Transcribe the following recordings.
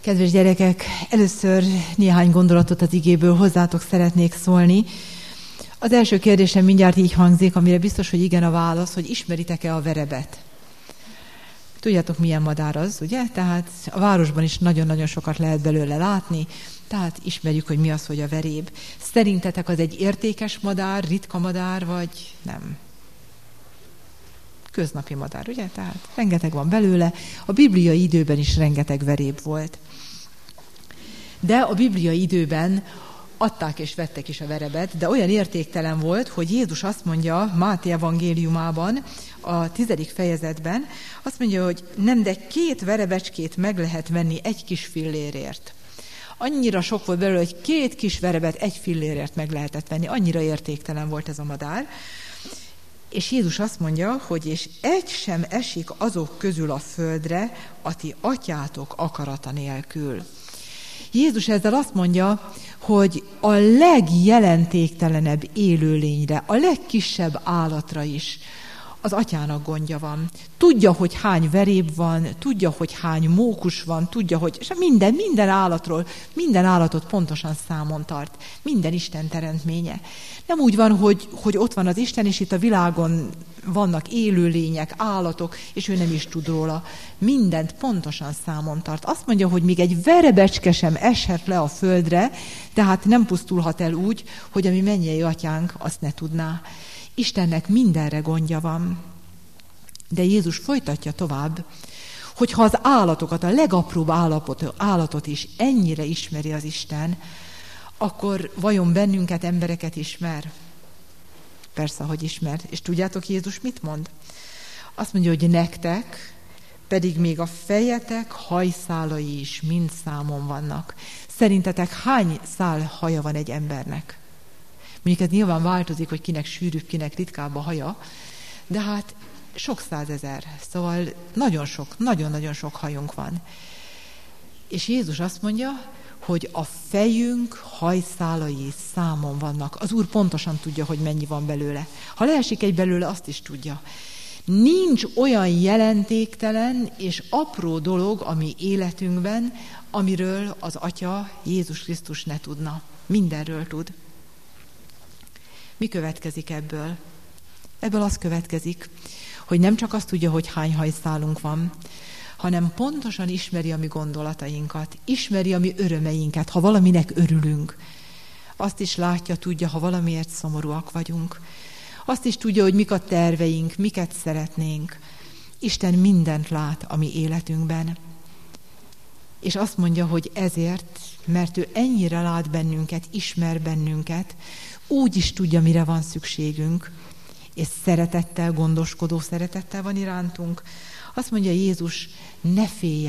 Kedves gyerekek, először néhány gondolatot az igéből hozzátok szeretnék szólni. Az első kérdésem mindjárt így hangzik, amire biztos, hogy igen a válasz, hogy ismeritek-e a verebet? Tudjátok, milyen madár az, ugye? Tehát a városban is nagyon-nagyon sokat lehet belőle látni, tehát ismerjük, hogy mi az, hogy a veréb. Szerintetek az egy értékes madár, ritka madár, vagy nem? Köznapi madár, ugye? Tehát rengeteg van belőle. A bibliai időben is rengeteg veréb volt. De a bibliai időben adták és vettek is a verebet, de olyan értéktelen volt, hogy Jézus azt mondja Máté evangéliumában, a 10. fejezetben, azt mondja, hogy nem, de 2 verebecskét meg lehet venni 1 kis fillérért. Annyira sok volt belőle, hogy 2 kis verebet 1 fillérért meg lehetett venni. Annyira értéktelen volt ez a madár. És Jézus azt mondja, hogy és egy sem esik azok közül a földre, a ti atyátok akarata nélkül. Jézus ezzel azt mondja, hogy a legjelentéktelenebb élőlényre, a legkisebb állatra is az atyának gondja van. Tudja, hogy hány veréb van, tudja, hogy hány mókus van, tudja, hogy és minden állatról, minden állatot pontosan számon tart. Minden Isten teremtménye. Nem úgy van, hogy ott van az Isten, és itt a világon vannak élőlények, állatok, és ő nem is tud róla. Mindent pontosan számon tart. Azt mondja, hogy még egy verebecske sem eshet le a földre, tehát nem pusztulhat el úgy, hogy a mi mennyei atyánk azt ne tudná. Istennek mindenre gondja van. De Jézus folytatja tovább, hogy ha az állatokat, a legapróbb állatot is ennyire ismeri az Isten, akkor vajon bennünket, embereket ismer? Persze, hogy ismer. És tudjátok, Jézus mit mond? Azt mondja, hogy nektek pedig még a fejetek hajszálai is mind számon vannak. Szerintetek hány szál haja van egy embernek? Mondjuk ez nyilván változik, hogy kinek sűrűbb, kinek ritkább a haja, de hát sok százezer, szóval nagyon-nagyon sok hajunk van. És Jézus azt mondja, hogy a fejünk hajszálai számon vannak. Az Úr pontosan tudja, hogy mennyi van belőle. Ha leesik egy belőle, azt is tudja. Nincs olyan jelentéktelen és apró dolog a mi életünkben, amiről az Atya, Jézus Krisztus ne tudna. Mindenről tud. Mi következik ebből? Ebből az következik, hogy nem csak azt tudja, hogy hány hajszálunk van, hanem pontosan ismeri a mi gondolatainkat, ismeri a mi örömeinket, ha valaminek örülünk. Azt is látja, tudja, ha valamiért szomorúak vagyunk. Azt is tudja, hogy mik a terveink, miket szeretnénk. Isten mindent lát a mi életünkben. És azt mondja, hogy ezért, mert ő ennyire lát bennünket, ismer bennünket, úgy is tudja, mire van szükségünk, és szeretettel, gondoskodó szeretettel van irántunk. Azt mondja Jézus, ne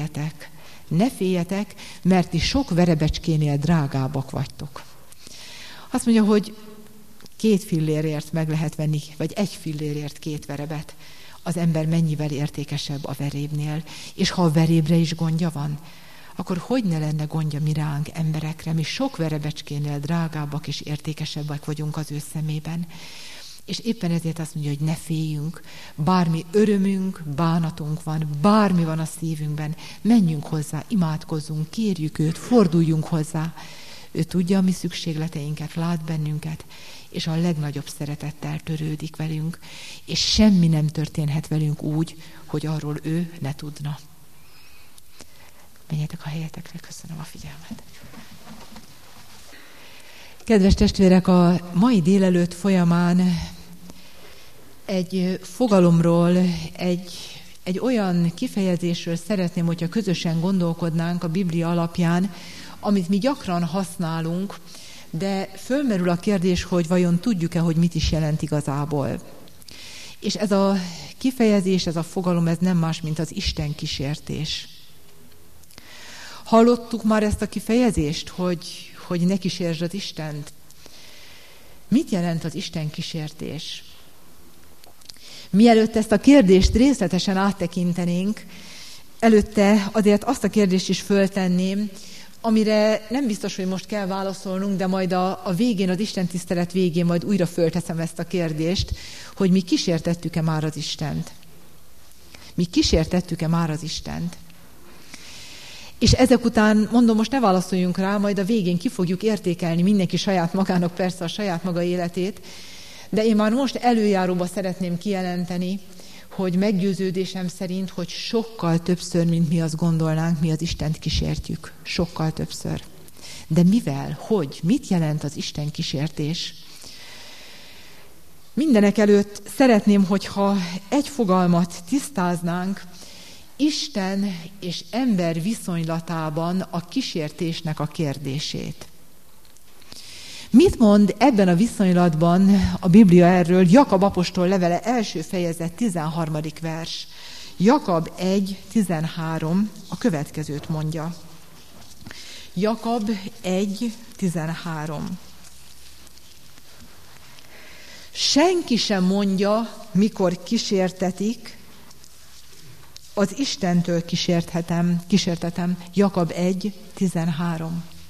féljetek, mert ti sok verebecskénél drágábbak vagytok. Azt mondja, hogy 2 fillérért meg lehet venni, vagy 1 fillérért 2 verebet. Az ember mennyivel értékesebb a verébnél. És ha a verébre is gondja van, akkor hogy ne lenne gondja mi ránk, emberekre? Mi sok verebecskénél drágábbak és értékesebbek vagyunk az ő szemében. És éppen ezért azt mondja, hogy ne féljünk, bármi örömünk, bánatunk van, bármi van a szívünkben, menjünk hozzá, imádkozzunk, kérjük őt, forduljunk hozzá. Ő tudja a mi szükségleteinket, lát bennünket, és a legnagyobb szeretettel törődik velünk, és semmi nem történhet velünk úgy, hogy arról ő ne tudna. Menjetek a helyetekre, köszönöm a figyelmet. Kedves testvérek, a mai délelőtt folyamán egy fogalomról, egy olyan kifejezésről szeretném, hogyha közösen gondolkodnánk a Biblia alapján, amit mi gyakran használunk, de fölmerül a kérdés, hogy vajon tudjuk-e, hogy mit is jelent igazából. És ez a kifejezés, ez a fogalom, ez nem más, mint az Isten kísértés. Hallottuk már ezt a kifejezést, hogy ne kísérsd az Istent? Mit jelent az Isten kísértés? Mielőtt ezt a kérdést részletesen áttekintenénk, előtte azért azt a kérdést is föltenném, amire nem biztos, hogy most kell válaszolnunk, de majd a végén, az Isten tisztelet végén majd újra fölteszem ezt a kérdést, hogy mi kísértettük-e már az Istent? Mi kísértettük-e már az Istent? És ezek után, mondom, most ne válaszoljunk rá, majd a végén ki fogjuk értékelni mindenki saját magának persze a saját maga életét, de én már most előjáróba szeretném kijelenteni, hogy meggyőződésem szerint, hogy sokkal többször, mint mi azt gondolnánk, mi az Istent kísértjük. Sokkal többször. De mivel? Hogy? Mit jelent az Isten kísértés? Mindenek előtt szeretném, hogyha egy fogalmat tisztáznánk, Isten és ember viszonylatában a kísértésnek a kérdését. Mit mond ebben a viszonylatban a Biblia erről? Jakab apostol levele első fejezet 13. vers. Jakab 1.13 a következőt mondja. Jakab 1.13. Senki sem mondja, mikor kísértetik, az Istentől kísértetem. Jakab 1.13.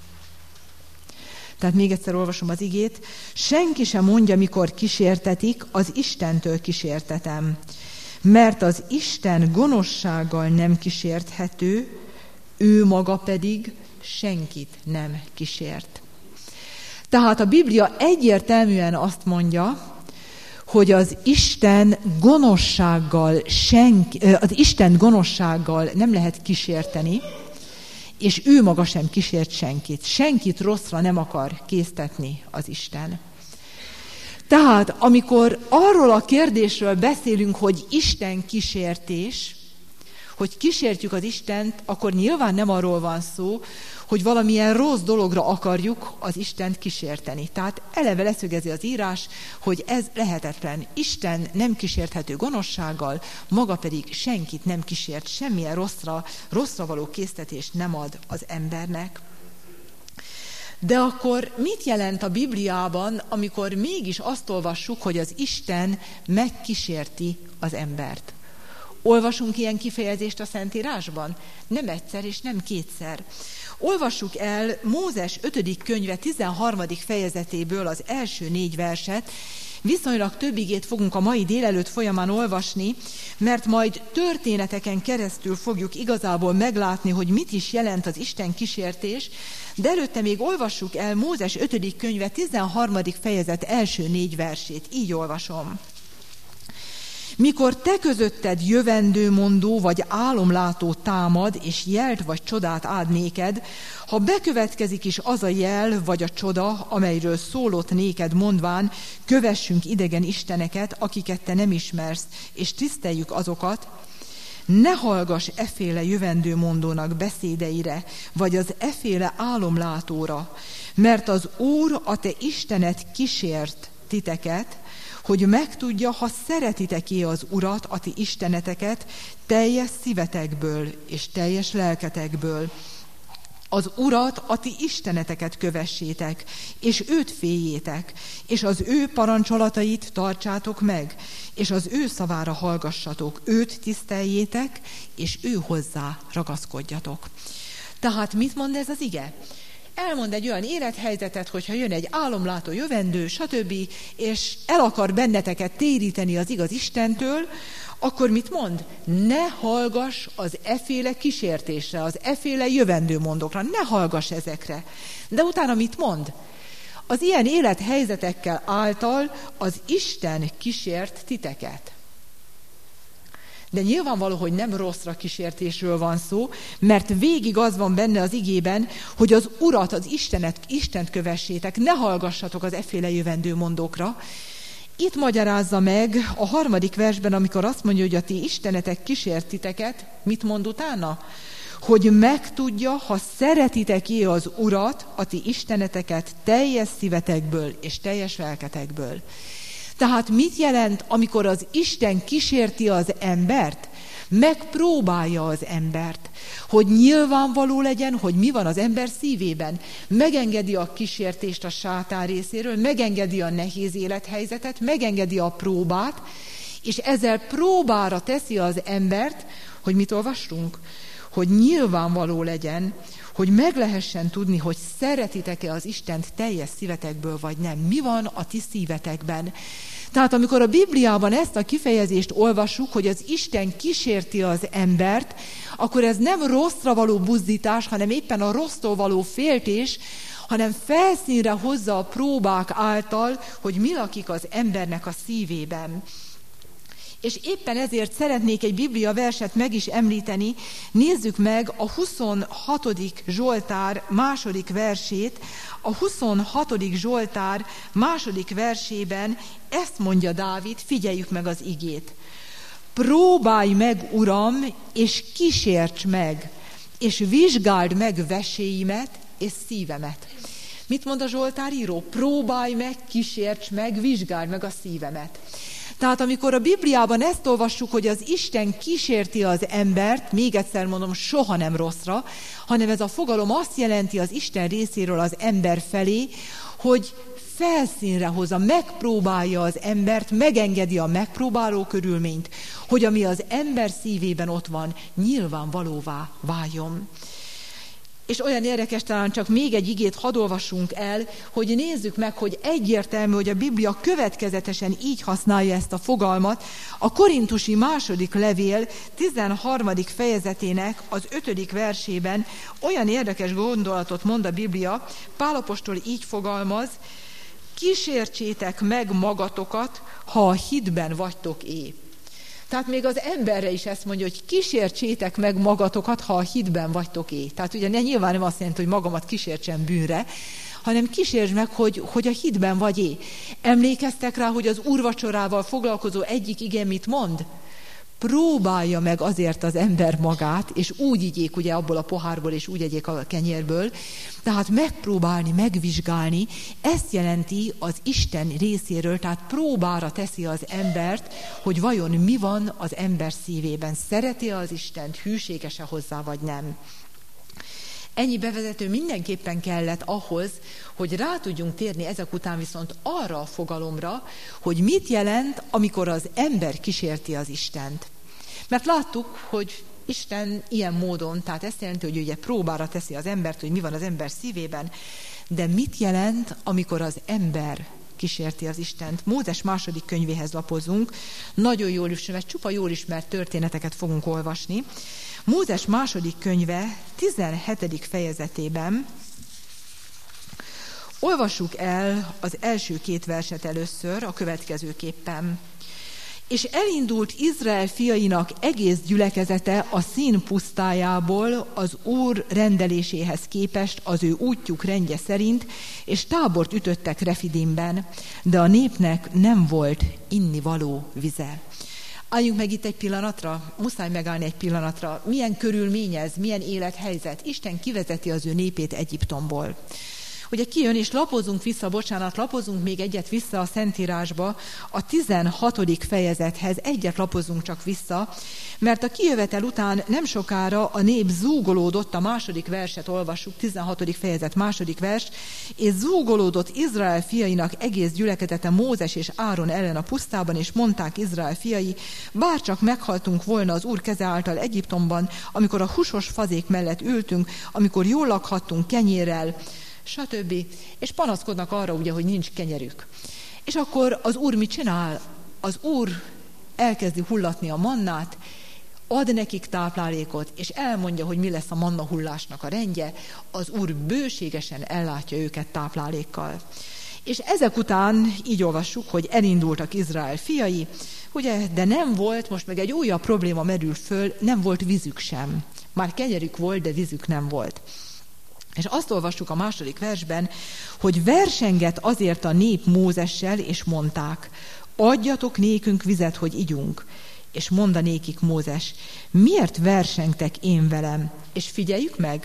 Tehát még egyszer olvasom az igét. Senki sem mondja, mikor kísértetik, az Istentől kísértetem. Mert az Isten gonoszsággal nem kísérthető, ő maga pedig senkit nem kísért. Tehát a Biblia egyértelműen azt mondja, hogy az Isten gonoszsággal nem lehet kísérteni, és ő maga sem kísért senkit. Senkit rosszra nem akar késztetni az Isten. Tehát, amikor arról a kérdésről beszélünk, hogy Isten kísértés, hogy kísértjük az Istent, akkor nyilván nem arról van szó, hogy valamilyen rossz dologra akarjuk az Istent kísérteni. Tehát eleve leszögezi az írás, hogy ez lehetetlen. Isten nem kísérthető gonoszsággal, maga pedig senkit nem kísért, semmilyen rosszra való késztetést nem ad az embernek. De akkor mit jelent a Bibliában, amikor mégis azt olvassuk, hogy az Isten megkísérti az embert? Olvasunk ilyen kifejezést a Szentírásban? Nem egyszer és nem kétszer. Olvassuk el Mózes 5. könyve 13. fejezetéből az első 4 verset. Viszonylag több igét fogunk a mai délelőtt folyamán olvasni, mert majd történeteken keresztül fogjuk igazából meglátni, hogy mit is jelent az Isten kísértés, de előtte még olvassuk el Mózes 5. könyve 13. fejezet első 4 versét. Így olvasom. Mikor te közötted jövendőmondó vagy álomlátó támad, és jelt vagy csodát ad néked, ha bekövetkezik is az a jel vagy a csoda, amelyről szólott néked mondván, kövessünk idegen isteneket, akiket te nem ismersz, és tiszteljük azokat, ne hallgass efféle jövendőmondónak beszédeire, vagy az efféle álomlátóra, mert az Úr, a te Istened kísért titeket, hogy megtudja, ha szeretitek-e az Urat, a ti isteneteket, teljes szívetekből és teljes lelketekből. Az Urat, a ti isteneteket kövessétek, és őt féljétek, és az ő parancsolatait tartsátok meg, és az ő szavára hallgassatok, őt tiszteljétek, és ő hozzá ragaszkodjatok. Tehát mit mond ez az ige? Elmond egy olyan élethelyzetet, hogyha jön egy álomlátó jövendő, stb., és el akar benneteket téríteni az igaz Istentől, akkor mit mond? Ne hallgass az efféle kísértésre, az efféle jövendőmondókra, ne hallgass ezekre. De utána mit mond? Az ilyen élethelyzetekkel által az Isten kísért titeket. De nyilvánvaló, hogy nem rosszra kísértésről van szó, mert végig az van benne az igében, hogy az Urat, az Istent kövessétek, ne hallgassatok az efféle jövendőmondókra. Itt magyarázza meg a 3. versben, amikor azt mondja, hogy a ti istenetek kísért titeket, mit mond utána? Hogy megtudja, ha szeretitek-e az Urat, a ti isteneteket teljes szívetekből és teljes lelketekből. Tehát mit jelent, amikor az Isten kísérti az embert? Megpróbálja az embert, hogy nyilvánvaló legyen, hogy mi van az ember szívében. Megengedi a kísértést a sátán részéről, megengedi a nehéz élethelyzetet, megengedi a próbát, és ezzel próbára teszi az embert, hogy mit olvastunk? Hogy nyilvánvaló legyen, hogy meg lehessen tudni, hogy szeretitek-e az Istent teljes szívetekből, vagy nem. Mi van a ti szívetekben? Tehát amikor a Bibliában ezt a kifejezést olvassuk, hogy az Isten kísérti az embert, akkor ez nem rosszra való buzdítás, hanem éppen a rossztól való féltés, hanem felszínre hozza a próbák által, hogy mi lakik az embernek a szívében. És éppen ezért szeretnék egy Biblia verset meg is említeni. Nézzük meg a 26. Zsoltár második versét. A 26. Zsoltár második versében ezt mondja Dávid, figyeljük meg az igét. Próbálj meg, Uram, és kísérts meg, és vizsgáld meg veséimet és szívemet. Mit mond a Zsoltáríró? Próbálj meg, kísérts meg, vizsgáld meg a szívemet. Tehát amikor a Bibliában ezt olvassuk, hogy az Isten kísérti az embert, még egyszer mondom, soha nem rosszra, hanem ez a fogalom azt jelenti az Isten részéről az ember felé, hogy felszínre hozza, megpróbálja az embert, megengedi a megpróbáló körülményt, hogy ami az ember szívében ott van, nyilvánvalóvá váljon. És olyan érdekes, talán csak még egy igét hadd olvassunk el, hogy nézzük meg, hogy egyértelmű, hogy a Biblia következetesen így használja ezt a fogalmat. A Korintusi második levél 13. fejezetének az 5. versében olyan érdekes gondolatot mond a Biblia, Pál apostol így fogalmaz, kísértsétek meg magatokat, ha a hitben vagytok épp. Tehát még az emberre is ezt mondja, hogy kísértsétek meg magatokat, ha a hitben vagytok épp. Tehát ugye nyilván nem azt jelenti, hogy magamat kísértsem bűnre, hanem kísértsd meg, hogy a hitben vagy épp. Emlékeztek rá, hogy az úrvacsorával foglalkozó egyik ige mit mond? Próbálja meg azért az ember magát, és úgy igyék ugye abból a pohárból, és úgy egyék a kenyérből. Tehát megpróbálni, megvizsgálni, ezt jelenti az Isten részéről, tehát próbára teszi az embert, hogy vajon mi van az ember szívében. Szereti az Istent, hűséges-e hozzá, vagy nem. Ennyi bevezető mindenképpen kellett ahhoz, hogy rá tudjunk térni ezek után viszont arra a fogalomra, hogy mit jelent, amikor az ember kísérti az Istent. Mert láttuk, hogy Isten ilyen módon, tehát ezt jelenti, hogy ugye próbára teszi az embert, hogy mi van az ember szívében, de mit jelent, amikor az ember kísérti az Istent? Mózes második könyvéhez lapozunk, nagyon jól ismert, csupa jól ismert történeteket fogunk olvasni. Mózes második könyve 17. fejezetében olvassuk el az első 2 verset először a következőképpen. És elindult Izrael fiainak egész gyülekezete a Szín pusztájából az Úr rendeléséhez képest az ő útjuk rendje szerint, és tábort ütöttek Refidimben, de a népnek nem volt innivaló vize. Álljunk meg itt egy pillanatra, muszáj megállni egy pillanatra. Milyen körülmény ez, milyen élethelyzet? Isten kivezeti az ő népét Egyiptomból. Ugye kijön, és lapozunk még egyet vissza a Szentírásba, a 16. fejezethez, egyet lapozunk csak vissza, mert a kijövetel után nem sokára a nép zúgolódott, a második verset olvassuk, 16. fejezet második vers, és zúgolódott Izrael fiainak egész gyülekezete Mózes és Áron ellen a pusztában, és mondták Izrael fiai, bárcsak meghaltunk volna az Úr keze által Egyiptomban, amikor a húsos fazék mellett ültünk, amikor jól lakhattunk kenyérrel, stb. És panaszkodnak arra ugye, hogy nincs kenyerük. És akkor az Úr mit csinál? Az Úr elkezdi hullatni a mannát, ad nekik táplálékot, és elmondja, hogy mi lesz a manna hullásnak a rendje. Az Úr bőségesen ellátja őket táplálékkal. És ezek után így olvassuk, hogy elindultak Izrael fiai, ugye, de nem volt, most meg egy újabb probléma merül föl, nem volt vízük sem. Már kenyerük volt, de vízük nem volt. És azt olvassuk a második versben, hogy versengett azért a nép Mózessel, és mondták, adjatok nékünk vizet, hogy igyunk. És mondanékik Mózes, miért versengtek én velem? És figyeljük meg,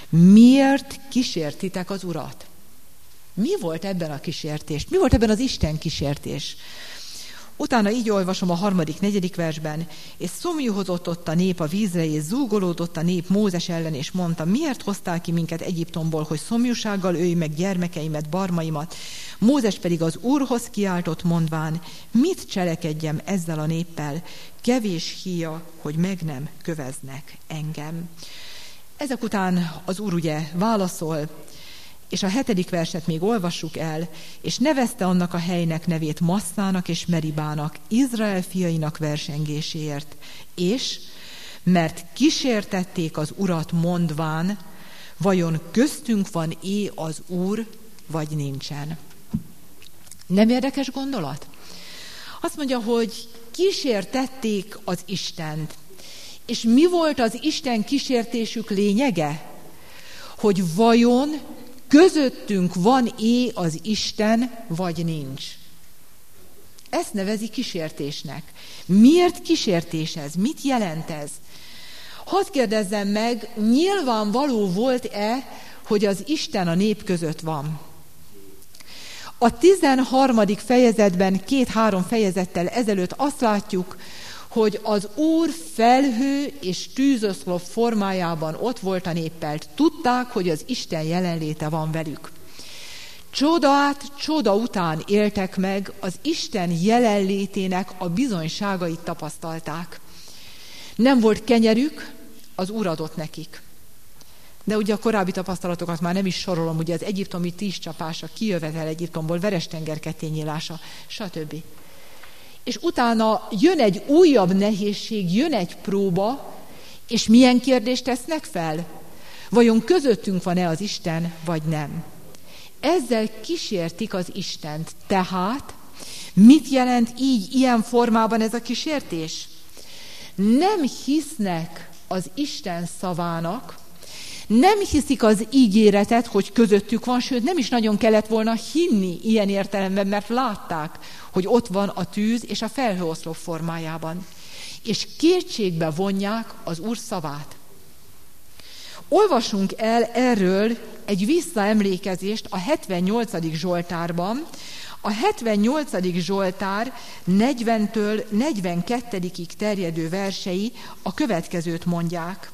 miért kísértitek az Urat? Mi volt ebben a kísértés? Mi volt ebben az Isten kísértés? Utána így olvasom a 3., 4. versben, és szomjúhozott ott a nép a vízre, és zúgolódott a nép Mózes ellen, és mondta, miért hoztál ki minket Egyiptomból, hogy szomjúsággal ölj meg gyermekeimet, barmaimat? Mózes pedig az Úrhoz kiáltott, mondván, mit cselekedjem ezzel a néppel? Kevés híja, hogy meg nem köveznek engem. Ezek után az Úr ugye válaszol, és a 7. verset még olvassuk el, és nevezte annak a helynek nevét Masszának és Meribának, Izrael fiainak versengéséért, és mert kísértették az Urat mondván, vajon köztünk van-e az Úr, vagy nincsen. Nem érdekes gondolat? Azt mondja, hogy kísértették az Istent. És mi volt az Isten kísértésük lényege? Hogy vajon közöttünk van-e az Isten, vagy nincs. Ezt nevezi kísértésnek. Miért kísértés ez? Mit jelent ez? Hadd kérdezzem meg, nyilvánvaló volt-e, hogy az Isten a nép között van? A 13. fejezetben 2-3 fejezettel ezelőtt azt látjuk, hogy az Úr felhő és tűzoszlop formájában ott volt a néppel. Tudták, hogy az Isten jelenléte van velük. Csodát csoda után éltek meg, az Isten jelenlétének a bizonyságait tapasztalták. Nem volt kenyerük, az Úr adott nekik. De ugye a korábbi tapasztalatokat már nem is sorolom, ugye az egyiptomi tűzcsapása, kijövetel Egyiptomból, Veres-tenger kettényílása, stb. És utána jön egy újabb nehézség, jön egy próba, és milyen kérdést tesznek fel? Vajon közöttünk van-e az Isten, vagy nem? Ezzel kísértik az Istent. Tehát mit jelent így, ilyen formában ez a kísértés? Nem hisznek az Isten szavának, nem hiszik az ígéretet, hogy közöttük van, sőt nem is nagyon kellett volna hinni ilyen értelemben, mert látták, hogy ott van a tűz és a felhőoszlop formájában. És kétségbe vonják az Úr szavát. Olvasunk el erről egy visszaemlékezést a 78. Zsoltárban. A 78. Zsoltár 40-től 42-ig terjedő versei a következőt mondják.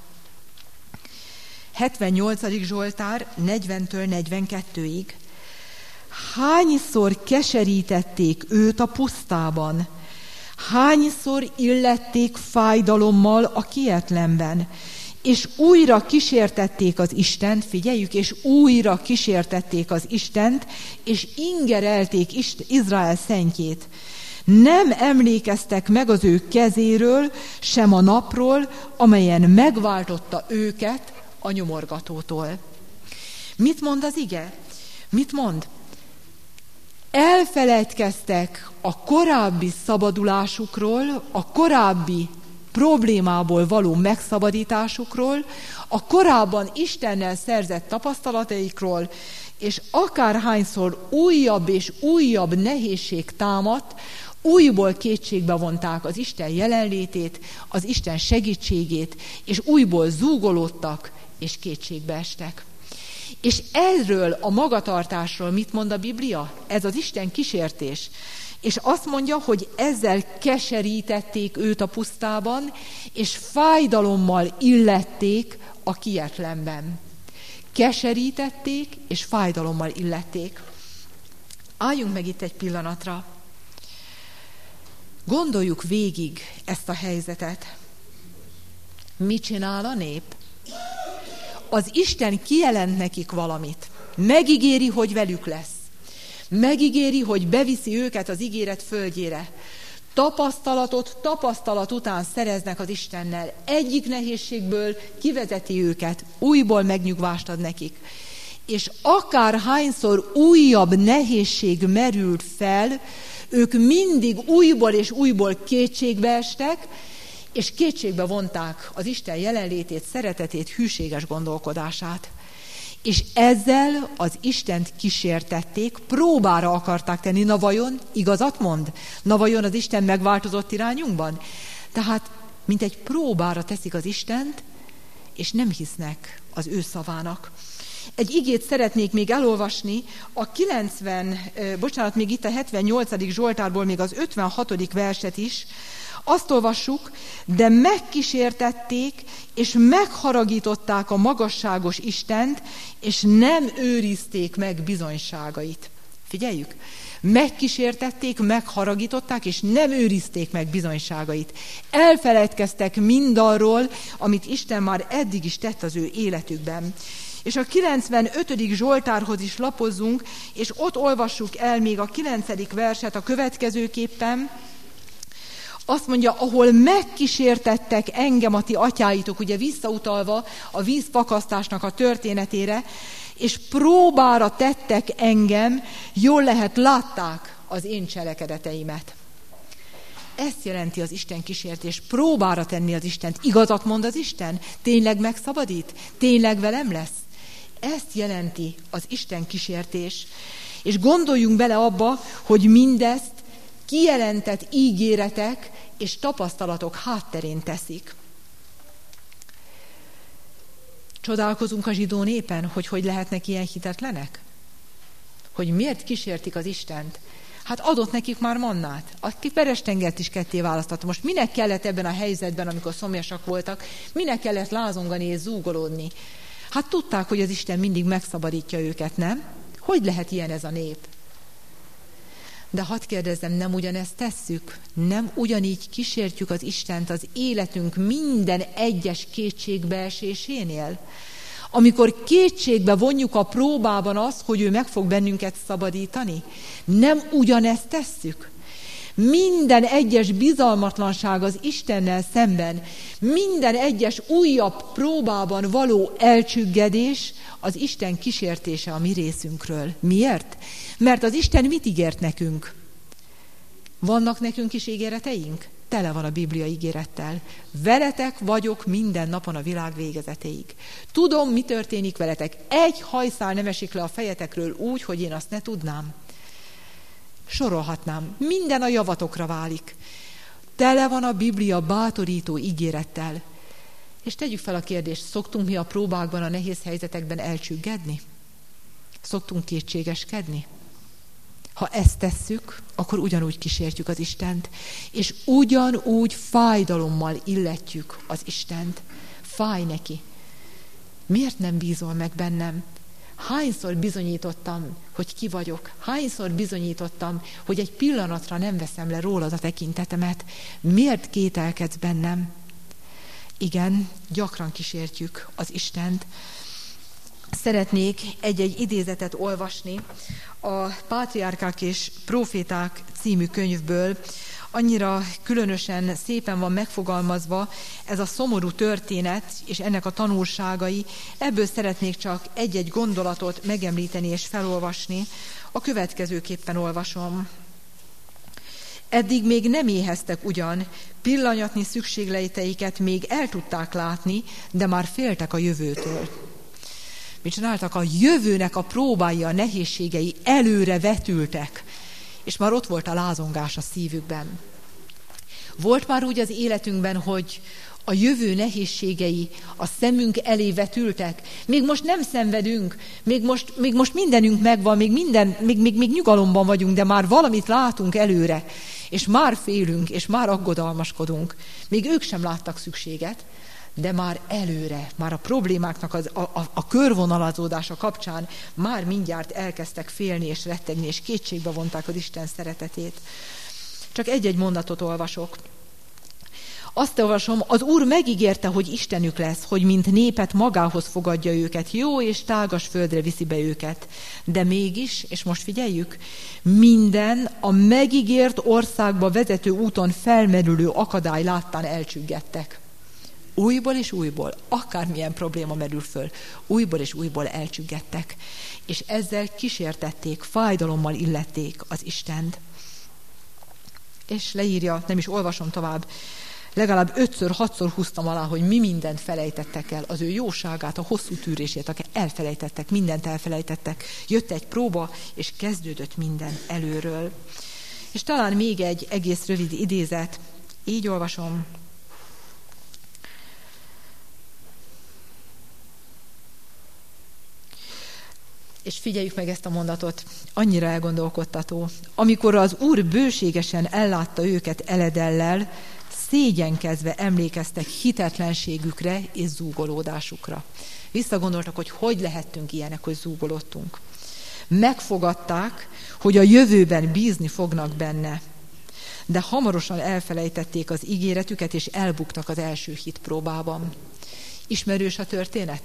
78. Zsoltár 40-től 42-ig. Hányszor keserítették őt a pusztában, hányszor illették fájdalommal a kietlenben, és újra kísértették az Istent, figyeljük, és újra kísértették az Istent, és ingerelték Izrael szentjét. Nem emlékeztek meg az ő kezéről, sem a napról, amelyen megváltotta őket a nyomorgatótól. Mit mond az ige? Mit mond? Elfeledkeztek a korábbi szabadulásukról, a korábbi problémából való megszabadításukról, a korábban Istennel szerzett tapasztalataikról, és akárhányszor újabb és újabb nehézség támadt, újból kétségbe vonták az Isten jelenlétét, az Isten segítségét, és újból zúgolódtak, és kétségbe estek. És erről a magatartásról mit mond a Biblia? Ez az Isten kísértés. És azt mondja, hogy ezzel keserítették őt a pusztában, és fájdalommal illették a kietlenben. Keserítették, és fájdalommal illették. Álljunk meg itt egy pillanatra. Gondoljuk végig ezt a helyzetet. Mit csinál a nép? Az Isten kijelent nekik valamit. Megígéri, hogy velük lesz. Megígéri, hogy beviszi őket az ígéret földjére. Tapasztalat után szereznek az Istennel. Egyik nehézségből kivezeti őket, újból megnyugvást ad nekik. És akárhányszor újabb nehézség merült fel, ők mindig újból és újból kétségbe estek, és kétségbe vonták az Isten jelenlétét, szeretetét, hűséges gondolkodását. És ezzel az Istent kísértették, próbára akarták tenni. Na vajon igazat mond? Na vajon az Isten megváltozott irányunkban? Tehát, mint egy próbára teszik az Istent, és nem hisznek az ő szavának. Egy igét szeretnék még elolvasni, még itt a 78. Zsoltárból még az 56. verset is. Azt olvassuk, de megkísértették, és megharagították a magasságos Istent, és nem őrizték meg bizonyságait. Figyeljük! Megkísértették, megharagították, és nem őrizték meg bizonyságait. Elfeledkeztek mindarról, amit Isten már eddig is tett az ő életükben. És a 95. Zsoltárhoz is lapozzunk, és ott olvassuk el még a 9. verset a következőképpen. Azt mondja, ahol megkísértettek engem a ti atyáitok, ugye visszautalva a vízfakasztásnak a történetére, és próbára tettek engem, jól lehet látták az én cselekedeteimet. Ezt jelenti az Isten kísértés, próbára tenni az Istent. Igazat mond az Isten? Tényleg megszabadít? Tényleg velem lesz? Ezt jelenti az Isten kísértés. És gondoljunk bele abba, hogy mindezt kijelentett ígéretek és tapasztalatok hátterén teszik. Csodálkozunk a zsidó népen, hogy lehetnek ilyen hitetlenek? Hogy miért kísértik az Istent? Hát adott nekik már mannát. Aki Veres-tengert is ketté választotta. Most minek kellett ebben a helyzetben, amikor szomjasak voltak, minek kellett lázongani és zúgolódni? Hát tudták, hogy az Isten mindig megszabadítja őket, nem? Hogy lehet ilyen ez a nép? De hadd kérdezzem, nem ugyanezt tesszük? Nem ugyanígy kísértjük az Istent az életünk minden egyes kétségbeesésénél? Amikor kétségbe vonjuk a próbában azt, hogy ő meg fog bennünket szabadítani? Nem ugyanezt tesszük? Minden egyes bizalmatlanság az Istennel szemben, minden egyes újabb próbában való elcsüggedés az Isten kísértése a mi részünkről. Miért? Mert az Isten mit ígért nekünk? Vannak nekünk is ígéreteink? Tele van a Biblia ígérettel. Veletek vagyok minden napon a világ végezetéig. Tudom, mi történik veletek. Egy hajszál nem esik le a fejetekről úgy, hogy én azt ne tudnám. Sorolhatnám. Minden a javatokra válik. Tele van a Biblia bátorító ígérettel. És tegyük fel a kérdést, szoktunk mi a próbákban, a nehéz helyzetekben elcsüggedni? Szoktunk kétségeskedni? Ha ezt tesszük, akkor ugyanúgy kísértjük az Istent, és ugyanúgy fájdalommal illetjük az Istent. Fáj neki. Miért nem bízol meg bennem? Hányszor bizonyítottam, hogy ki vagyok? Hányszor bizonyítottam, hogy egy pillanatra nem veszem le rólad a tekintetemet? Miért kételkedsz bennem? Igen, gyakran kísértjük az Istent. Szeretnék egy-egy idézetet olvasni a Pátriárkák és Próféták című könyvből. Annyira különösen szépen van megfogalmazva ez a szomorú történet és ennek a tanulságai. Ebből szeretnék csak egy-egy gondolatot megemlíteni és felolvasni. A következőképpen olvasom. Eddig még nem éheztek ugyan, pillanatnyi szükségleteiket még el tudták látni, de már féltek a jövőtől. Mit csináltak? A jövőnek a próbái, a nehézségei előre vetültek, és már ott volt a lázongás a szívükben. Volt már úgy az életünkben, hogy a jövő nehézségei a szemünk elé vetültek. Még most nem szenvedünk, még most mindenünk megvan, még nyugalomban vagyunk, de már valamit látunk előre, és már félünk, és már aggodalmaskodunk. Még ők sem láttak szükséget, de már előre, már a problémáknak a körvonalazódása kapcsán már mindjárt elkezdtek félni és rettegni, és kétségbe vonták az Isten szeretetét. Csak egy-egy mondatot olvasok. Azt olvasom, az Úr megígérte, hogy Istenük lesz, hogy mint népet magához fogadja őket, jó és tágas földre viszi be őket. De mégis, és most figyeljük, minden a megígért országba vezető úton felmerülő akadály láttán elcsüggedtek. Újból és újból, akármilyen probléma merül föl, újból és újból elcsüggedtek, és ezzel kísértették, fájdalommal illették az Istent. És leírja, nem is olvasom tovább, legalább 5-6-szor húztam alá, hogy mi mindent felejtettek el, az ő jóságát, a hosszú tűrését, elfelejtettek, mindent elfelejtettek. Jött egy próba, és kezdődött minden előről. És talán még egy egész rövid idézet, így olvasom. És figyeljük meg ezt a mondatot, annyira elgondolkodtató. Amikor az Úr bőségesen ellátta őket eledellel, szégyenkezve emlékeztek hitetlenségükre és zúgolódásukra. Visszagondoltak, hogy lehettünk ilyenek, hogy zúgolódtunk. Megfogadták, hogy a jövőben bízni fognak benne, de hamarosan elfelejtették az ígéretüket, és elbuktak az első hitpróbában. Ismerős a történet?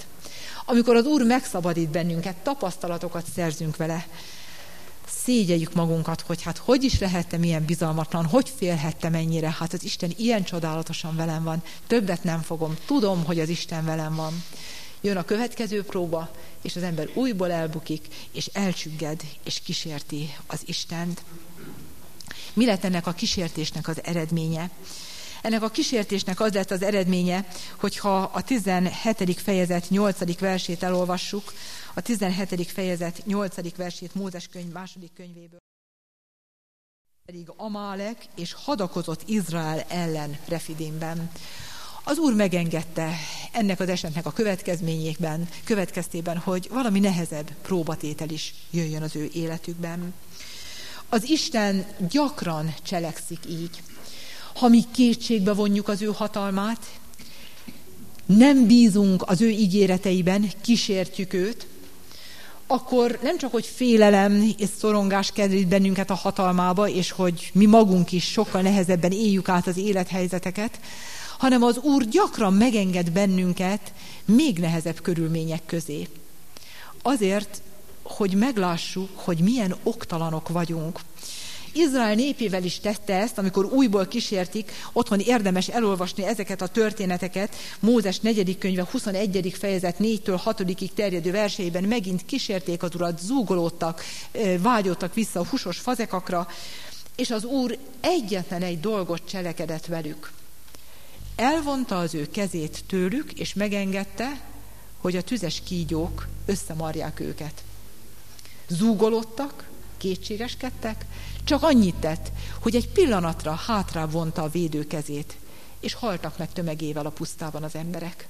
Amikor az Úr megszabadít bennünket, tapasztalatokat szerzünk vele, szégyeljük magunkat, hogy hát hogy is lehettem ilyen bizalmatlan, hogy félhettem ennyire, hát az Isten ilyen csodálatosan velem van, többet nem fogom, tudom, hogy az Isten velem van. Jön a következő próba, és az ember újból elbukik, és elcsügged, és kísérti az Istent. Mi lett ennek a kísértésnek az eredménye? Ennek a kísértésnek az lett az eredménye, hogyha a 17. fejezet 8. versét elolvassuk, a 17. fejezet 8. versét Mózes könyv 2. könyvéből. Pedig Amálek és hadakozott Izrael ellen Refidimben. Az Úr megengedte ennek az esetnek a következtében, hogy valami nehezebb próbatétel is jöjjön az ő életükben. Az Isten gyakran cselekszik így. Ha mi kétségbe vonjuk az ő hatalmát, nem bízunk az ő ígéreteiben, kísértjük őt, akkor nem csak, hogy félelem és szorongás kerít bennünket a hatalmába, és hogy mi magunk is sokkal nehezebben éljük át az élethelyzeteket, hanem az Úr gyakran megenged bennünket még nehezebb körülmények közé. Azért, hogy meglássuk, hogy milyen oktalanok vagyunk. Izrael népével is tette ezt, amikor újból kísértik, otthon érdemes elolvasni ezeket a történeteket, Mózes 4. könyve 21. fejezet 4-től 6-ig terjedő verseiben megint kísérték az Urat, zúgolódtak, vágyottak vissza a húsos fazekakra, és az Úr egyetlen egy dolgot cselekedett velük. Elvonta az ő kezét tőlük, és megengedte, hogy a tüzes kígyók összemarják őket. Zúgolódtak, kétségeskedtek, csak annyit tett, hogy egy pillanatra hátrább vonta a védő kezét, és haltak meg tömegével a pusztában az emberek.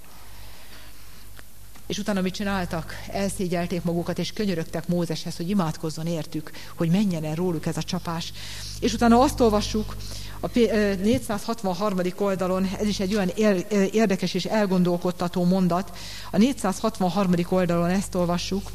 És utána mit csináltak? Elszégyelték magukat, és könyörögtek Mózeshez, hogy imádkozzon értük, hogy menjen el róluk ez a csapás. És utána azt olvassuk, a 463. oldalon, ez is egy olyan érdekes és elgondolkodtató mondat, a 463. oldalon ezt olvassuk,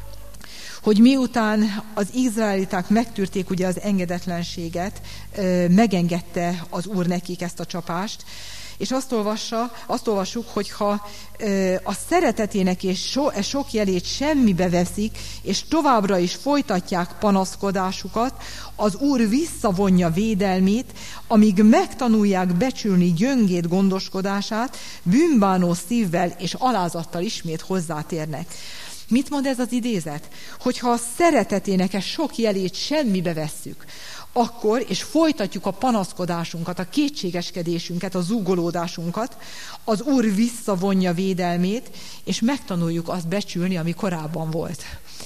hogy miután az izraeliták megtűrték ugye az engedetlenséget, megengedte az Úr nekik ezt a csapást, és azt olvassuk, hogy ha a szeretetének és sok jelét semmibe veszik, és továbbra is folytatják panaszkodásukat, az Úr visszavonja védelmét, amíg megtanulják becsülni gyöngét gondoskodását, bűnbánó szívvel és alázattal ismét hozzátérnek. Mit mond ez az idézet? Hogyha a szeretetének és sok jelét semmibe vesszük, akkor, és folytatjuk a panaszkodásunkat, a kétségeskedésünket, a zúgolódásunkat, az Úr visszavonja védelmét, és megtanuljuk azt becsülni, ami korábban volt.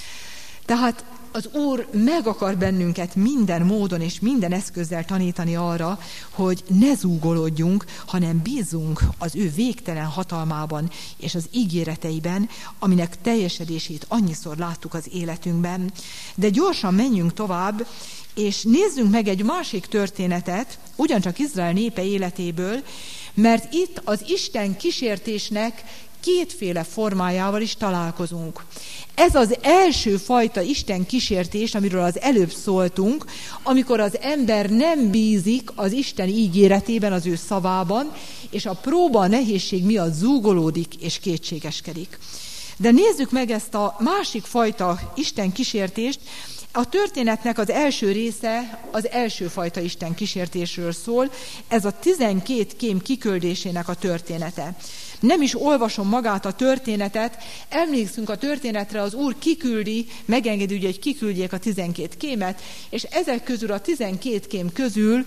Tehát az Úr meg akar bennünket minden módon és minden eszközzel tanítani arra, hogy ne zúgolódjunk, hanem bízzunk az ő végtelen hatalmában és az ígéreteiben, aminek teljesedését annyiszor láttuk az életünkben. De gyorsan menjünk tovább, és nézzünk meg egy másik történetet, ugyancsak Izrael népe életéből, mert itt az Isten kísértésnek kétféle formájával is találkozunk. Ez az első fajta Isten kísértés, amiről az előbb szóltunk, amikor az ember nem bízik az Isten ígéretében, az ő szavában, és a próba, a nehézség miatt zúgolódik és kétségeskedik. De nézzük meg ezt a másik fajta Isten kísértést. A történetnek az első része az első fajta Isten kísértésről szól, ez a 12 kém kiküldésének a története. Nem is olvasom magát a történetet, emlékszünk a történetre, az Úr kiküldi, megengedi, hogy kiküldjék a 12 kémet, és ezek közül, a 12 kém közül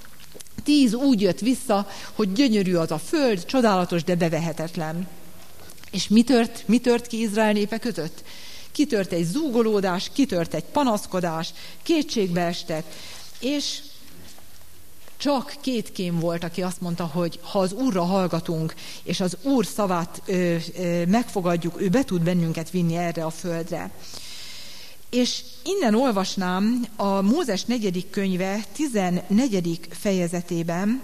10 úgy jött vissza, hogy gyönyörű az a föld, csodálatos, de bevehetetlen. És mi tört ki Izrael népe között? Kitört egy zúgolódás, kitört egy panaszkodás, kétségbe estek, és csak 2 kém volt, aki azt mondta, hogy ha az Úrra hallgatunk, és az Úr szavát megfogadjuk, ő be tud bennünket vinni erre a földre. És innen olvasnám a Mózes 4. könyve 14. fejezetében,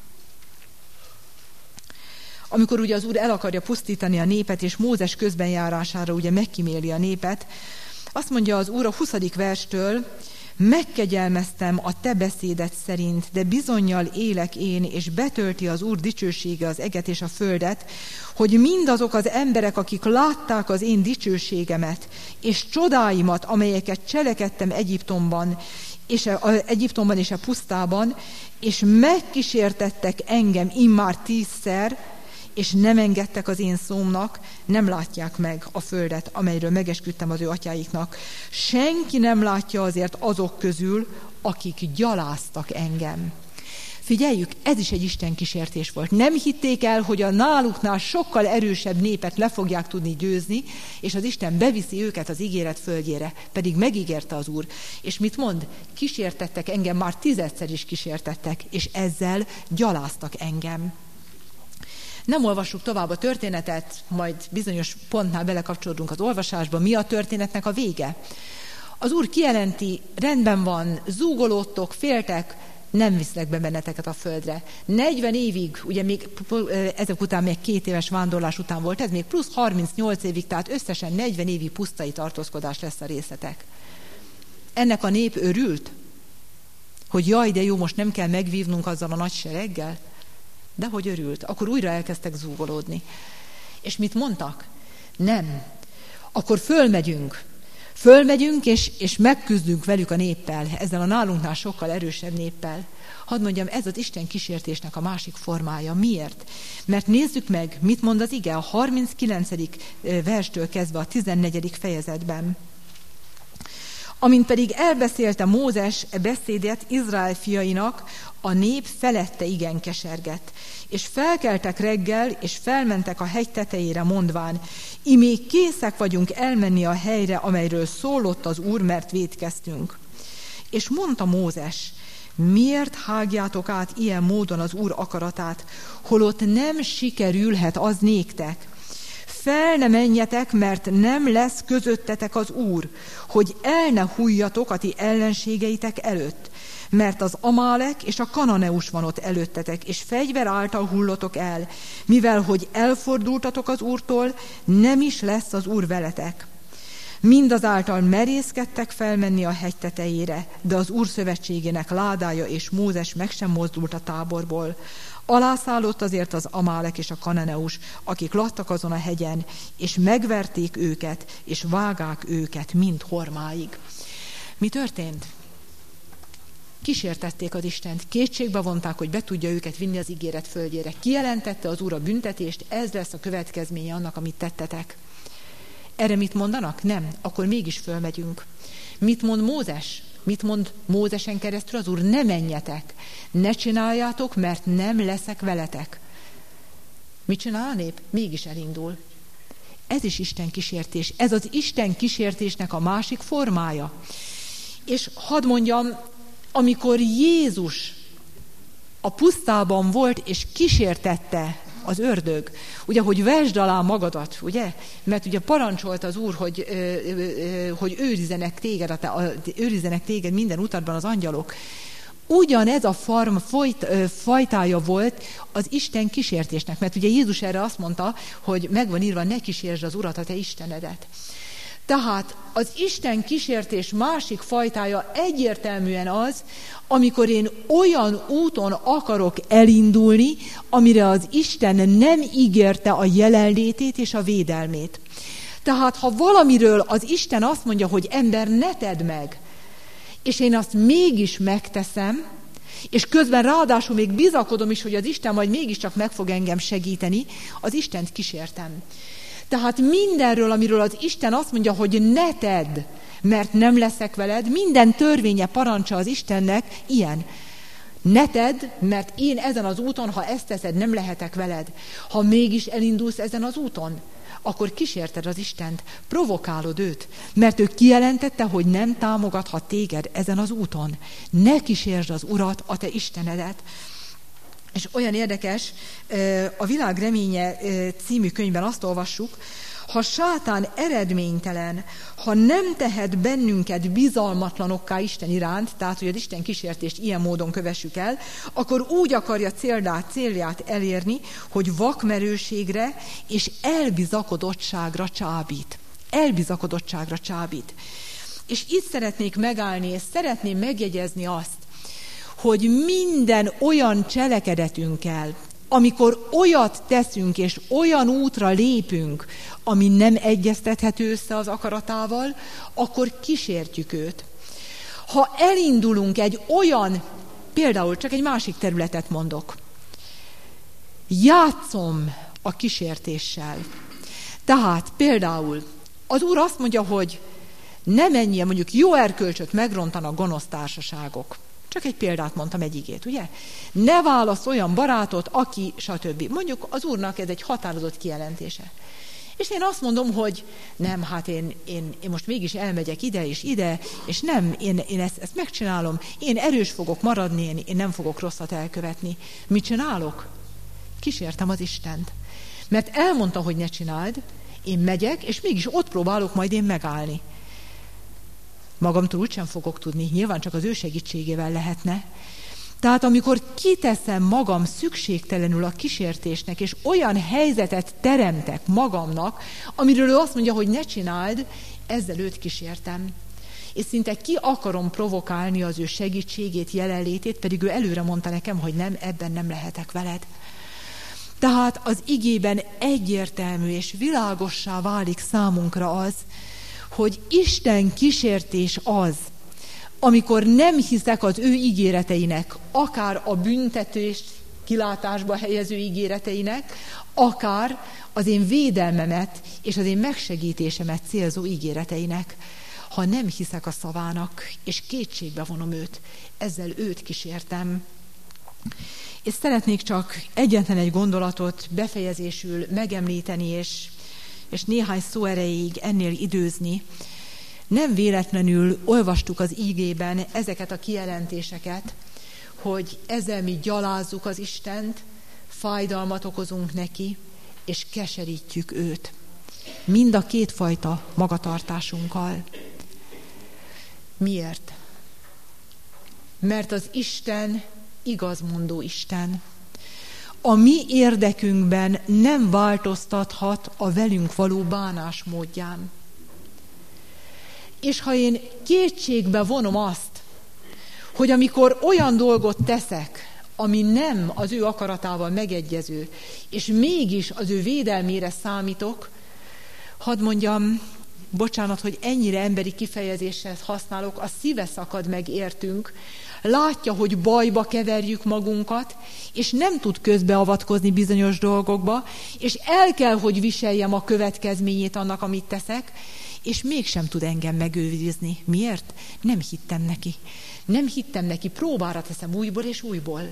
amikor ugye az Úr el akarja pusztítani a népet, és Mózes közbenjárására ugye megkíméli a népet, azt mondja az Úr a 20. verstől, megkegyelmeztem a te beszéded szerint, de bizonnyal élek én, és betölti az Úr dicsősége az eget és a földet, hogy mindazok az emberek, akik látták az én dicsőségemet, és csodáimat, amelyeket cselekedtem Egyiptomban és a pusztában, és megkísértettek engem immár 10-szer, és nem engedtek az én szómnak, nem látják meg a földet, amelyről megesküdtem az ő atyáiknak. Senki nem látja azért azok közül, akik gyaláztak engem. Figyeljük, ez is egy Isten kísértés volt. Nem hitték el, hogy a náluknál sokkal erősebb népet le fogják tudni győzni, és az Isten beviszi őket az ígéret földjére, pedig megígérte az Úr. És mit mond? Kísértettek engem, már 10-szer is kísértettek, és ezzel gyaláztak engem. Nem olvassuk tovább a történetet, majd bizonyos pontnál belekapcsolódunk az olvasásba. Mi a történetnek a vége? Az Úr kijelenti, rendben van, zúgolódtok, féltek, nem viszlek be benneteket a földre. 40 évig, ugye még ezek után még 2 éves vándorlás után volt, ez még plusz 38 évig, tehát összesen 40 évi pusztai tartózkodás lesz a részletek. Ennek a nép örült, hogy jaj, de jó, most nem kell megvívnunk azzal a nagy sereggel. De hogy örült, akkor újra elkezdtek zúgolódni. És mit mondtak? Nem. Akkor fölmegyünk, és megküzdünk velük a néppel, ezzel a nálunknál sokkal erősebb néppel. Hadd mondjam, ez az Isten kísértésnek a másik formája. Miért? Mert nézzük meg, mit mond az ige a 39. verstől kezdve a 14. fejezetben. Amint pedig elbeszélte Mózes beszédet Izrael fiainak, a nép felette igen kesergett. És felkeltek reggel, és felmentek a hegy tetejére, mondván, imé készek vagyunk elmenni a helyre, amelyről szólott az Úr, mert vétkeztünk. És mondta Mózes, miért hágjátok át ilyen módon az Úr akaratát, holott nem sikerülhet az néktek? Fel ne menjetek, mert nem lesz közöttetek az Úr, hogy el ne hújjatok a ti ellenségeitek előtt, mert az Amálek és a Kananeus van ott előttetek, és fegyver által hullotok el, mivel hogy elfordultatok az Úrtól, nem is lesz az Úr veletek. Mindazáltal merészkedtek felmenni a hegy tetejére, de az Úr szövetségének ládája és Mózes meg sem mozdult a táborból. Alászállott azért az Amálek és a Kananeus, akik laktak azon a hegyen, és megverték őket, és vágák őket mind Hormáig. Mi történt? Kísértették az Istent, kétségbe vonták, hogy be tudja őket vinni az ígéret földjére. Kijelentette az Úr a büntetést, ez lesz a következménye annak, amit tettetek. Erre mit mondanak? Nem, akkor mégis fölmegyünk. Mit mond Mózes? Mit mond Mózesen keresztül az Úr? Ne menjetek, ne csináljátok, mert nem leszek veletek. Mit csinál a nép? Mégis elindul. Ez is Isten kísértés. Ez az Isten kísértésnek a másik formája. És hadd mondjam, amikor Jézus a pusztában volt, és kísértette az ördög, ugye, hogy vesd alá magadat, ugye? Mert ugye parancsolt az Úr, hogy őrizzenek téged minden utadban az angyalok. Ugyanez a fajtája volt az Isten kísértésnek, mert ugye Jézus erre azt mondta, hogy megvan írva, ne kísérsd az Urat, a te Istenedet. Tehát az Isten kísértés másik fajtája egyértelműen az, amikor én olyan úton akarok elindulni, amire az Isten nem ígérte a jelenlétét és a védelmét. Tehát ha valamiről az Isten azt mondja, hogy ember, ne tedd meg, és én azt mégis megteszem, és közben ráadásul még bizakodom is, hogy az Isten majd mégiscsak meg fog engem segíteni, az Istent kísértem. Tehát mindenről, amiről az Isten azt mondja, hogy ne tedd, mert nem leszek veled, minden törvénye, parancsa az Istennek ilyen. Ne tedd, mert én ezen az úton, ha ezt teszed, nem lehetek veled. Ha mégis elindulsz ezen az úton, akkor kísérted az Istent, provokálod őt, mert ő kijelentette, hogy nem támogathat téged ezen az úton. Ne kísérsd az Urat, a te Istenedet. És olyan érdekes, a Világ reménye című könyvben azt olvassuk, ha sátán eredménytelen, ha nem tehet bennünket bizalmatlanokká Isten iránt, tehát hogy az Isten kísértést ilyen módon kövessük el, akkor úgy akarja célját elérni, hogy vakmerőségre és elbizakodottságra csábít. És itt szeretnék megállni, és szeretném megjegyezni azt, hogy minden olyan cselekedetünkkel, amikor olyat teszünk, és olyan útra lépünk, ami nem egyeztethető össze az akaratával, akkor kísértjük őt. Ha elindulunk egy olyan, például csak egy másik területet mondok, játszom a kísértéssel. Tehát például az Úr azt mondja, hogy ne menjél, mondjuk jó erkölcsöt megrontanak gonosz társaságok. Csak egy példát mondtam, egy igét, ugye? Ne válasz olyan barátot, aki stb. Mondjuk az Úrnak ez egy határozott kijelentése. És én azt mondom, hogy nem, hát én most mégis elmegyek ide, és nem, én ezt megcsinálom, én erős fogok maradni, én nem fogok rosszat elkövetni. Mit csinálok? Kísértem az Istent. Mert elmondta, hogy ne csináld, én megyek, és mégis ott próbálok majd én megállni. Magamtól úgysem fogok tudni, nyilván csak az ő segítségével lehetne. Tehát amikor kiteszem magam szükségtelenül a kísértésnek, és olyan helyzetet teremtek magamnak, amiről ő azt mondja, hogy ne csináld, ezzel őt kísértem. És szinte ki akarom provokálni az ő segítségét, jelenlétét, pedig ő előre mondta nekem, hogy nem, ebben nem lehetek veled. Tehát az igében egyértelmű és világossá válik számunkra az, hogy Isten kísértés az, amikor nem hiszek az ő ígéreteinek, akár a büntetést kilátásba helyező ígéreteinek, akár az én védelmemet és az én megsegítésemet célzó ígéreteinek. Ha nem hiszek a szavának, és kétségbe vonom őt, ezzel őt kísértem. És szeretnék csak egyetlen egy gondolatot befejezésül megemlíteni, és néhány szó erejéig ennél időzni. Nem véletlenül olvastuk az ígében ezeket a kijelentéseket, hogy ezzel mi gyalázzuk az Istent, fájdalmat okozunk neki, és keserítjük őt. Mind a kétfajta magatartásunkkal. Miért? Mert az Isten igazmondó Isten. A mi érdekünkben nem változtathat a velünk való bánásmódján. És ha én kétségbe vonom azt, hogy amikor olyan dolgot teszek, ami nem az ő akaratával megegyező, és mégis az ő védelmére számítok, hadd mondjam, bocsánat, hogy ennyire emberi kifejezéssel használok, a szíve szakad meg értünk, látja, hogy bajba keverjük magunkat, és nem tud közbeavatkozni bizonyos dolgokba, és el kell, hogy viseljem a következményét annak, amit teszek, és mégsem tud engem megőrizni. Miért? Nem hittem neki. Nem hittem neki, próbára teszem újból és újból.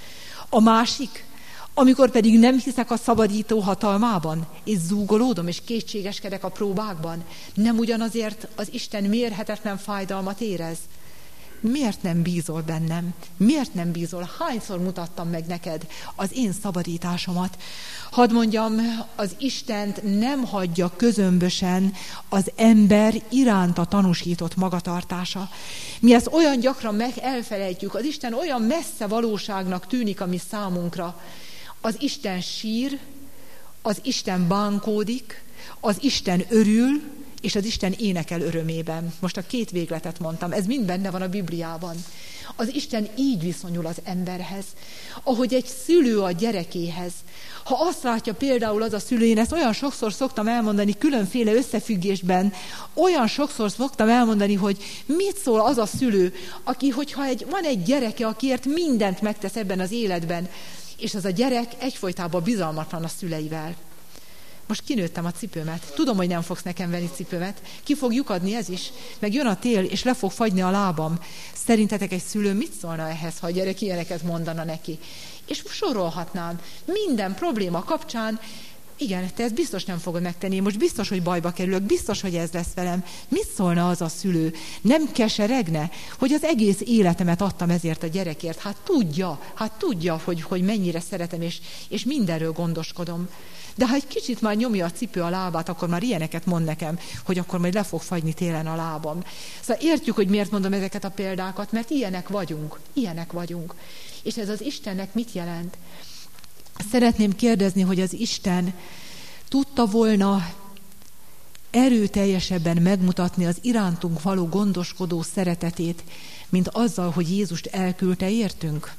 A másik, amikor pedig nem hiszek a szabadító hatalmában, és zúgolódom, és kétségeskedek a próbákban, nem ugyanazért az Isten mérhetetlen fájdalmat érez. Miért nem bízol bennem? Miért nem bízol? Hányszor mutattam meg neked az én szabadításomat? Hadd mondjam, az Istent nem hagyja közömbösen az ember iránta tanúsított magatartása. Mi ezt olyan gyakran elfelejtjük, az Isten olyan messze valóságnak tűnik a mi számunkra. Az Isten sír, az Isten bánkódik, az Isten örül, és az Isten énekel örömében. Most a két végletet mondtam, ez mind benne van a Bibliában. Az Isten így viszonyul az emberhez, ahogy egy szülő a gyerekéhez. Ha azt látja például az a szülő, én ezt olyan sokszor szoktam elmondani különféle összefüggésben, olyan sokszor szoktam elmondani, hogy mit szól az a szülő, aki, hogyha van egy gyereke, akiért mindent megtesz ebben az életben, és az a gyerek egyfolytában bizalmatlan a szüleivel. Most kinőttem a cipőmet. Tudom, hogy nem fogsz nekem venni cipőmet. Ki fog lyukadni ez is? Meg jön a tél, és le fog fagyni a lábam. Szerintetek egy szülő mit szólna ehhez, ha a gyerek ilyeneket mondana neki? És sorolhatnám. Minden probléma kapcsán, igen, te ezt biztos nem fogod megtenni, most biztos, hogy bajba kerülök, biztos, hogy ez lesz velem. Mit szólna az a szülő? Nem keseregne, hogy az egész életemet adtam ezért a gyerekért? Hát tudja, hogy mennyire szeretem, és mindenről gondoskodom. De ha egy kicsit már nyomja a cipő a lábát, akkor már ilyeneket mond nekem, hogy akkor majd le fog fagyni télen a lábam. Szóval értjük, hogy miért mondom ezeket a példákat, mert ilyenek vagyunk. És ez az Istennek mit jelent? Szeretném kérdezni, hogy az Isten tudta volna erőteljesebben megmutatni az irántunk való gondoskodó szeretetét, mint azzal, hogy Jézust elküldte értünk?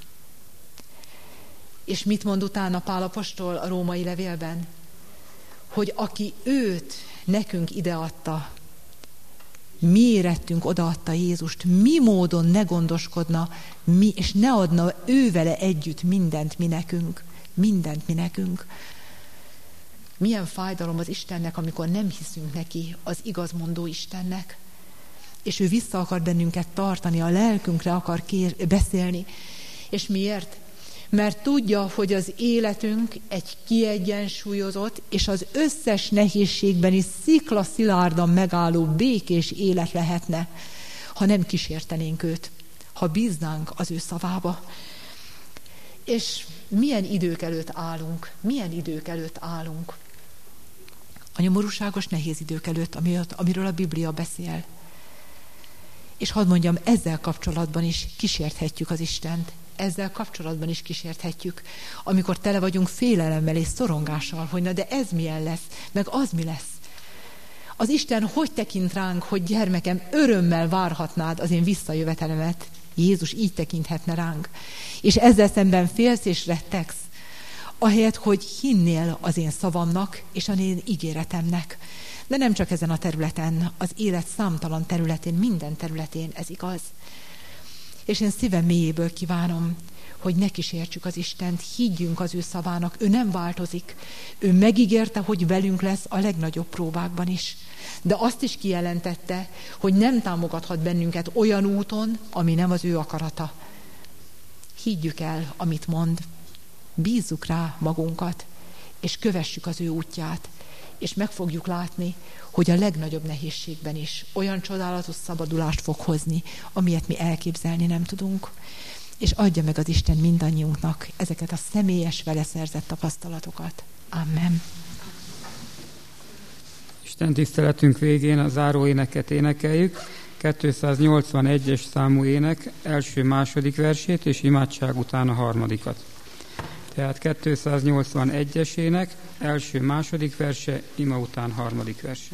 És mit mond utána Pál apostol a római levélben? Hogy aki őt nekünk ideadta, mi érettünk odaadta Jézust, mi módon ne gondoskodna, és ne adna ő vele együtt mindent mi nekünk. Mindent mi nekünk. Milyen fájdalom az Istennek, amikor nem hiszünk neki, az igazmondó Istennek. És ő vissza akar bennünket tartani, a lelkünkre akar beszélni. És miért? Mert tudja, hogy az életünk egy kiegyensúlyozott, és az összes nehézségben is sziklaszilárdan megálló békés élet lehetne, ha nem kísértenénk őt, ha bíznánk az ő szavába. És milyen idők előtt állunk? Milyen idők előtt állunk? A nyomorúságos, nehéz idők előtt, amiről a Biblia beszél. És hadd mondjam, ezzel kapcsolatban is kísérthetjük az Istent. Ezzel kapcsolatban is kísérthetjük, amikor tele vagyunk félelemmel és szorongással, hogy na de ez milyen lesz, meg az mi lesz. Az Isten hogy tekint ránk, hogy gyermekem, örömmel várhatnád az én visszajövetelemet? Jézus így tekinthetne ránk. És ezzel szemben félsz és rettegsz, ahelyett, hogy hinnél az én szavamnak és az én ígéretemnek. De nem csak ezen a területen, az élet számtalan területén, minden területén ez igaz. És én szívem mélyéből kívánom, hogy ne kísértsük az Istent, higgyünk az ő szavának, ő nem változik. Ő megígérte, hogy velünk lesz a legnagyobb próbákban is. De azt is kijelentette, hogy nem támogathat bennünket olyan úton, ami nem az ő akarata. Higgyük el, amit mond, bízzuk rá magunkat, és kövessük az ő útját, és meg fogjuk látni, hogy a legnagyobb nehézségben is olyan csodálatos szabadulást fog hozni, amilyet mi elképzelni nem tudunk. És adja meg az Isten mindannyiunknak ezeket a személyes vele szerzett tapasztalatokat. Amen. Isten tiszteletünk végén a záróéneket énekeljük, 281-es számú ének első-második versét, és imádság után a harmadikat. Tehát 281-es ének, első-második verse, ima után harmadik verse.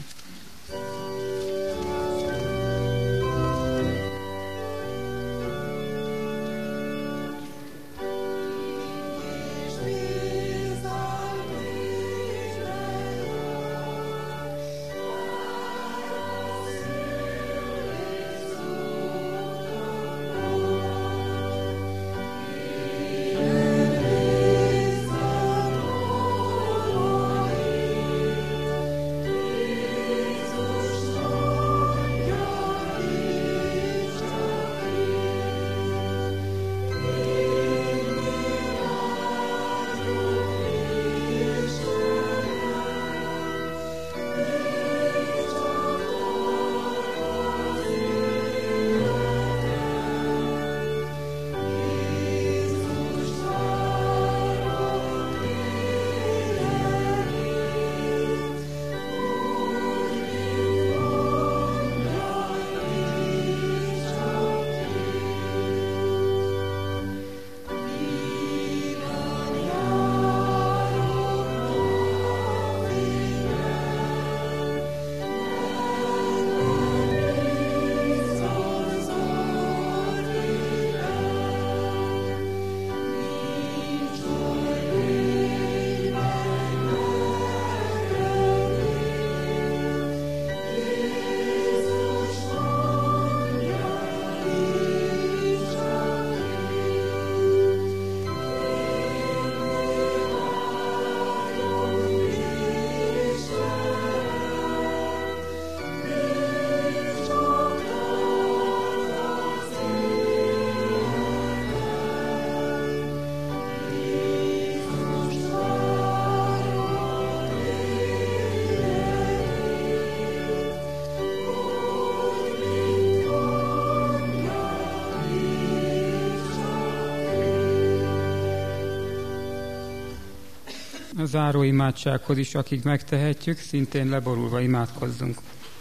A záró imádsághoz is, akik megtehetjük, szintén leborulva imádkozzunk.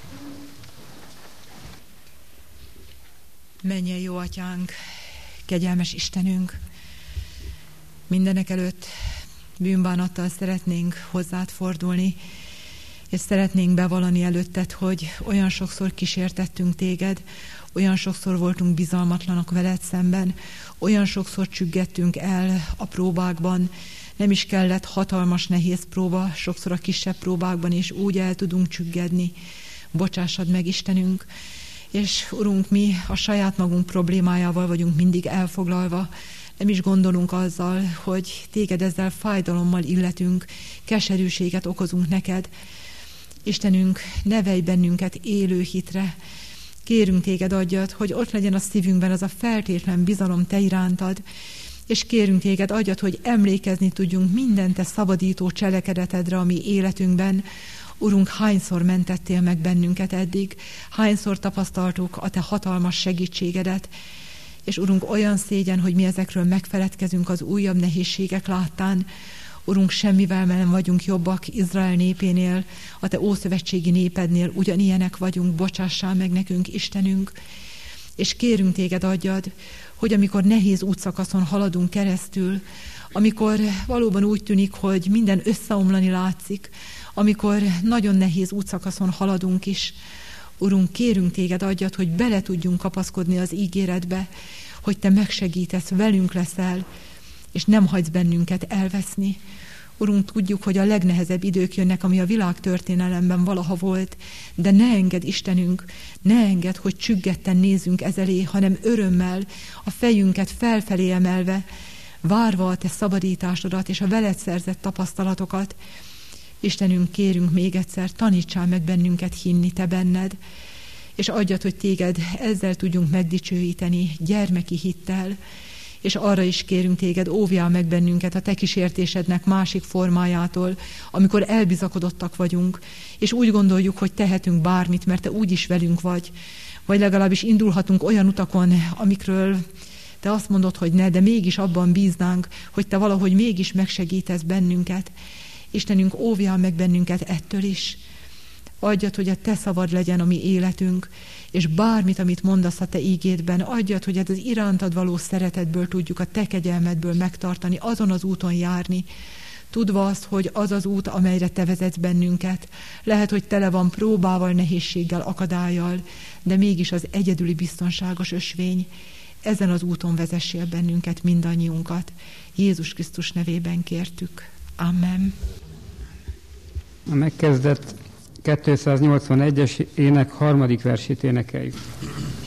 Menjen, jó atyánk, kegyelmes Istenünk, mindenek előtt bűnbánattal szeretnénk hozzád fordulni, És szeretnénk bevallani előtted, hogy olyan sokszor kísértettünk téged, olyan sokszor voltunk bizalmatlanok veled szemben, olyan sokszor csüggettünk el a próbákban, nem is kellett hatalmas, nehéz próba, sokszor a kisebb próbákban is úgy el tudunk csüggedni. Bocsássad meg, Istenünk, és Urunk, mi a saját magunk problémájával vagyunk mindig elfoglalva, nem is gondolunk azzal, hogy téged ezzel fájdalommal illetünk, keserűséget okozunk neked. Istenünk, nevelj bennünket élő hitre. Kérünk téged, adjad, hogy ott legyen a szívünkben az a feltétlen bizalom te irántad, és kérünk téged, adjad, hogy emlékezni tudjunk minden te szabadító cselekedetedre a mi életünkben. Urunk, hányszor mentettél meg bennünket eddig, hányszor tapasztaltuk a te hatalmas segítségedet, és Urunk, olyan szégyen, hogy mi ezekről megfeledkezünk az újabb nehézségek láttán. Urunk, semmivel nem vagyunk jobbak Izrael népénél, a te ószövetségi népednél, ugyanilyenek vagyunk, bocsássál meg nekünk, Istenünk, és kérünk téged, adjad, hogy amikor nehéz útszakaszon haladunk keresztül, amikor valóban úgy tűnik, hogy minden összeomlani látszik, amikor nagyon nehéz útszakaszon haladunk is, Urunk, kérünk téged, adjad, hogy bele tudjunk kapaszkodni az ígéretbe, hogy te megsegítesz, velünk leszel, és nem hagysz bennünket elveszni. Urunk, tudjuk, hogy a legnehezebb idők jönnek, ami a világ történelemben valaha volt, de ne engedd, Istenünk, ne engedd, hogy csüggetten nézzünk ez elé, hanem örömmel, a fejünket felfelé emelve, várva a te szabadításodat és a veled szerzett tapasztalatokat. Istenünk, kérünk még egyszer, tanítsál meg bennünket hinni te benned, és adjad, hogy téged ezzel tudjunk megdicsőíteni gyermeki hittel, és arra is kérünk téged, óvjál meg bennünket a te kísértésednek másik formájától, amikor elbizakodottak vagyunk, és úgy gondoljuk, hogy tehetünk bármit, mert te úgyis velünk vagy legalábbis indulhatunk olyan utakon, amikről te azt mondod, hogy ne, de mégis abban bíznánk, hogy te valahogy mégis megsegítesz bennünket. Istenünk, óvjál meg bennünket ettől is. Adjad, hogy a te szavad legyen a mi életünk, és bármit, amit mondasz a te ígédben, adjad, hogy az irántad való szeretetből tudjuk a te kegyelmedből megtartani, azon az úton járni, tudva azt, hogy az az út, amelyre te vezetsz bennünket, lehet, hogy tele van próbával, nehézséggel, akadályjal, de mégis az egyedüli biztonságos ösvény. Ezen az úton vezessél bennünket, mindannyiunkat. Jézus Krisztus nevében kértük. Amen. A megkezdett 281-es ének 3. versét énekeljük.